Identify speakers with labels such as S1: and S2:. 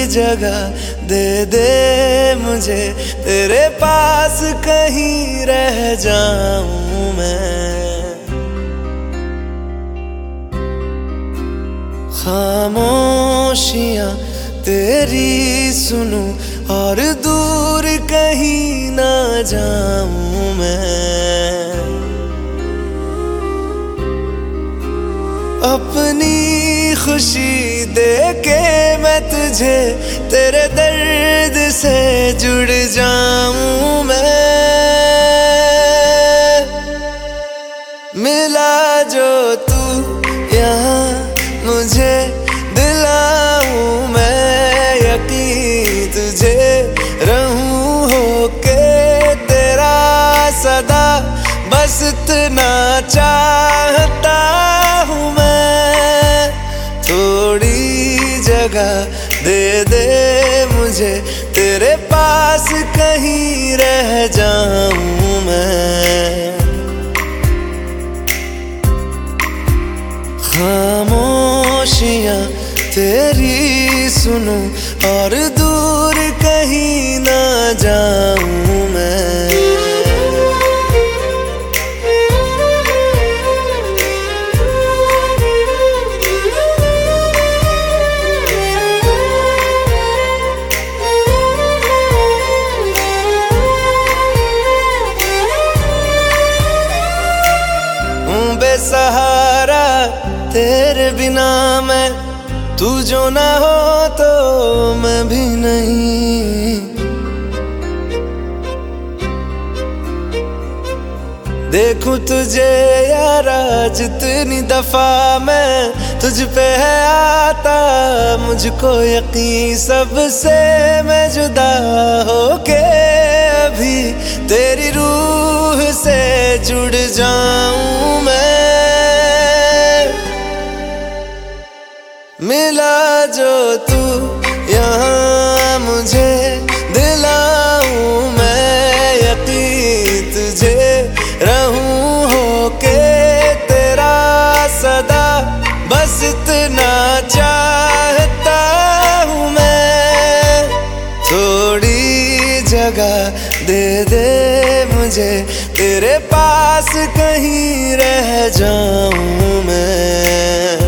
S1: जगह दे दे मुझे, तेरे पास कहीं रह जाऊं मैं। खामोशियां तेरी सुनूं और दूर कहीं ना जाऊं मैं। अपनी खुशी दे के मैं तुझे, तेरे दर्द से जुड़ जाऊं मैं। मिला जो तू यहाँ मुझे, दिलाऊं मैं यकीन तुझे, रहूं होके तेरा सदा, बस इतना चाहता हूँ मैं। थोड़ी जगह दे दे मुझे, तेरे पास कहीं रह जाऊं मैं। खामोशियां तेरी सुनूं और दूर कहीं ना जाऊं मैं। बेसहारा तेरे बिना मैं, तू जो ना हो तो मैं भी नहीं। देखूं तुझे यारा जितनी दफा मैं, तुझ पे है आता मुझको यकीन, सबसे मैं जुदा होके अभी तेरी रूह से जुड़ जाऊं मैं। मिला जो तू यहाँ मुझे, दिलाऊं मैं यकीन तुझे, रहूं होके तेरा सदा, बस इतना चाहता हूँ मैं। थोड़ी जगह दे दे मुझे, तेरे पास कहीं रह जाऊं मैं।